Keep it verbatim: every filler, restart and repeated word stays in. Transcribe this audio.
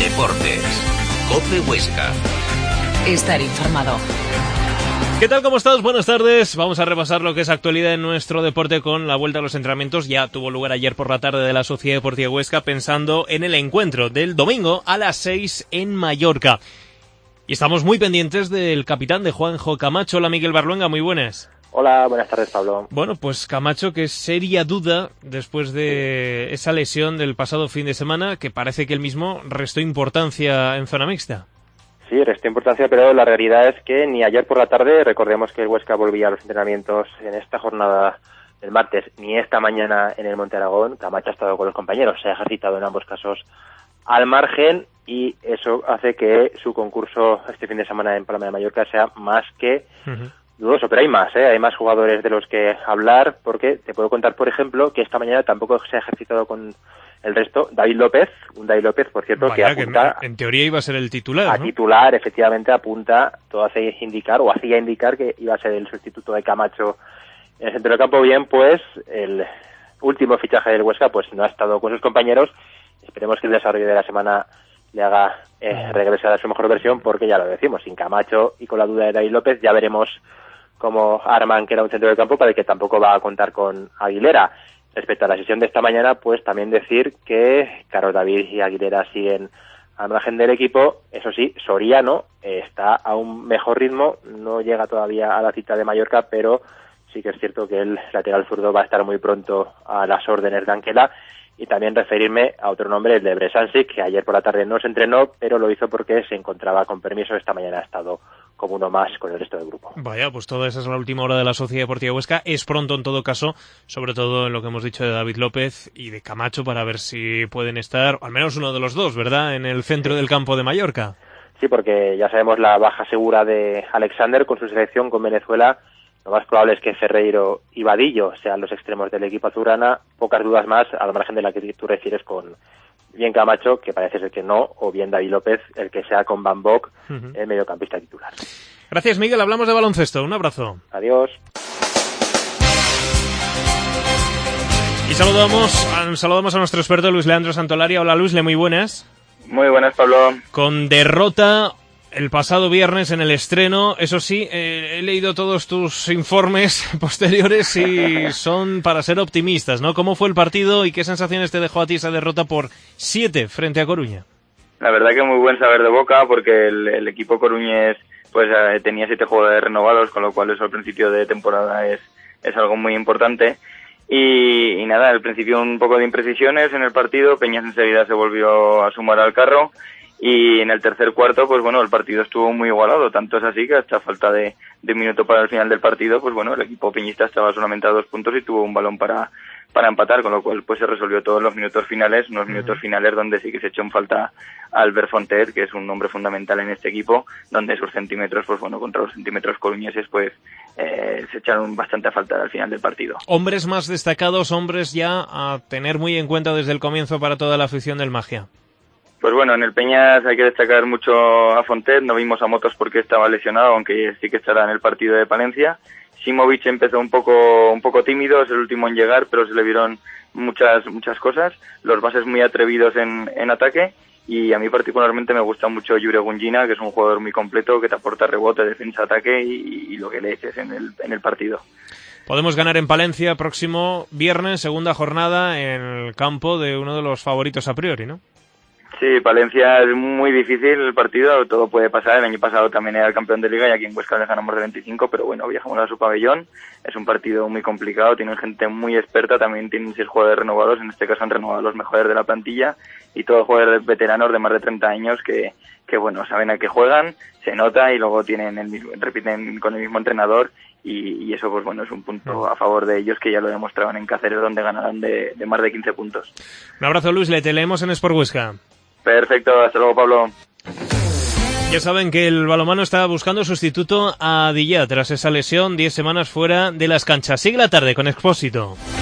Deportes. COPE Huesca. Estar informado. ¿Qué tal? ¿Cómo estás? Buenas tardes. Vamos a repasar lo que es actualidad en nuestro deporte con la vuelta a los entrenamientos. Ya tuvo lugar ayer por la tarde de la Sociedad Deportiva Huesca, pensando en el encuentro del domingo a las seis en Mallorca. Y estamos muy pendientes del capitán, de Juanjo Camacho. Hola, Miguel Barluenga, muy buenas. Hola, buenas tardes, Pablo. Bueno, pues Camacho, que seria duda después de esa lesión del pasado fin de semana, que parece que él mismo restó importancia en zona mixta. Sí, restó importancia, pero la realidad es que ni ayer por la tarde, recordemos que el Huesca volvía a los entrenamientos en esta jornada del martes, ni esta mañana en el Monte Aragón. Camacho ha estado con los compañeros, se ha ejercitado en ambos casos al margen, y eso hace que su concurso este fin de semana en Palma de Mallorca sea más que uh-huh. dudoso. Pero hay más, ¿eh? hay más jugadores de los que hablar, porque te puedo contar, por ejemplo, que esta mañana tampoco se ha ejercitado con el resto David López, un David López, por cierto, Vaya, que apunta... Que en teoría iba a ser el titular, A ¿no? titular, efectivamente, apunta, todo hace indicar, o hacía indicar que iba a ser el sustituto de Camacho en el centro del campo. Bien, pues, el último fichaje del Huesca, pues no ha estado con sus compañeros. Esperemos que el desarrollo de la semana le haga eh, regresar a su mejor versión, porque ya lo decimos, sin Camacho y con la duda de David López, ya veremos cómo arman que era un centro del campo, para el que tampoco va a contar con Aguilera. Respecto a la sesión de esta mañana, pues también decir que Carlos David y Aguilera siguen al margen del equipo. Eso sí, Soriano eh, está a un mejor ritmo, no llega todavía a la cita de Mallorca, pero sí que es cierto que el lateral zurdo va a estar muy pronto a las órdenes de Anquela. Y también referirme a otro nombre, el de Bresansic, que ayer por la tarde no se entrenó, pero lo hizo porque se encontraba con permiso. Esta mañana ha estado como uno más con el resto del grupo. Vaya, pues toda esa es la última hora de la Sociedad Deportiva Huesca. Es pronto en todo caso, sobre todo en lo que hemos dicho de David López y de Camacho, para ver si pueden estar, al menos uno de los dos, ¿verdad?, en el centro del campo de Mallorca. Sí, porque ya sabemos la baja segura de Alexander con su selección con Venezuela. Lo más probable es que Ferreiro y Vadillo sean los extremos del equipo azulgrana. Pocas dudas más, al margen de la que tú refieres con bien Camacho, que parece ser que no, o bien David López, el que sea con Van Bock, uh-huh. el mediocampista titular. Gracias, Miguel. Hablamos de baloncesto. Un abrazo. Adiós. Y saludamos, saludamos a nuestro experto Luis Leandro Santolaria. Hola, Luis, le muy buenas. Muy buenas, Pablo. Con derrota el pasado viernes en el estreno, eso sí, eh, he leído todos tus informes posteriores y son para ser optimistas, ¿no? ¿Cómo fue el partido y qué sensaciones te dejó a ti esa derrota por siete frente a Coruña? La verdad que muy buen saber de boca, porque el, el equipo coruñés pues eh, tenía siete jugadores renovados, con lo cual eso al principio de temporada es, es algo muy importante. Y, y nada, al principio un poco de imprecisiones en el partido, Peñas enseguida se volvió a sumar al carro. Y en el tercer cuarto, pues bueno, el partido estuvo muy igualado, tanto es así que hasta falta de, de un minuto para el final del partido, pues bueno, el equipo peñista estaba solamente a dos puntos y tuvo un balón para, para empatar, con lo cual pues se resolvió todos los minutos finales, unos uh-huh. minutos finales donde sí que se echó en falta a Albert Fontet, que es un hombre fundamental en este equipo, donde sus centímetros, pues bueno, contra los centímetros coruñeses, pues eh, se echaron bastante a falta al final del partido. Hombres más destacados, hombres ya a tener muy en cuenta desde el comienzo para toda la afición del Magia. Pues bueno, en el Peñas hay que destacar mucho a Fontet, no vimos a Motos porque estaba lesionado, aunque sí que estará en el partido de Palencia. Simovic empezó un poco un poco tímido, es el último en llegar, pero se le vieron muchas muchas cosas, los bases muy atrevidos en, en ataque, y a mí particularmente me gusta mucho Jure Gungina, que es un jugador muy completo, que te aporta rebote, defensa, ataque y, y lo que le eches en el, en el partido. Podemos ganar en Palencia próximo viernes, segunda jornada en el campo de uno de los favoritos a priori, ¿no? Sí, Palencia es muy difícil el partido, todo puede pasar. El año pasado también era el campeón de liga y aquí en Huesca le ganamos de veinticinco, pero bueno, viajamos a su pabellón. Es un partido muy complicado, tienen gente muy experta, también tienen seis jugadores renovados, en este caso han renovado los mejores de la plantilla y todos jugadores veteranos de más de treinta años que, que bueno, saben a qué juegan, se nota y luego tienen el mismo, repiten con el mismo entrenador y, y eso pues bueno es un punto a favor de ellos, que ya lo demostraban en Cáceres, donde ganarán de, de más de quince puntos. Un abrazo, Luis, le te leemos en Sport Huesca. Perfecto, hasta luego, Pablo. Ya saben que el balonmano está buscando sustituto a Dillá tras esa lesión, diez semanas fuera de las canchas. Sigue la tarde con Expósito.